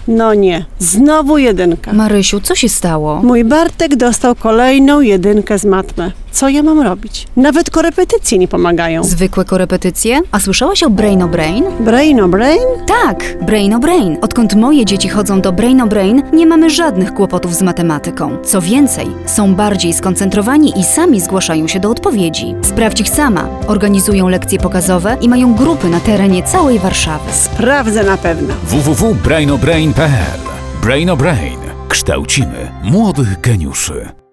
No nie, znowu 1. Marysiu, co się stało? Mój Bartek dostał kolejną 1 z matmy. Co ja mam robić? Nawet korepetycje nie pomagają. Zwykłe korepetycje? A słyszałaś o Brain o Brain? Brain o brain? Tak, Brain o Brain. Odkąd moje dzieci chodzą do Brain o Brain, nie mamy żadnych kłopotów z matematyką. Co więcej, są bardziej skoncentrowani i sami zgłaszają się do odpowiedzi. Sprawdź ich sama. Organizują lekcje pokazowe i mają grupy na terenie całej Warszawy. Sprawdzę na pewno. www.brainobrain.pl. Brain o Brain. Kształcimy młodych geniuszy.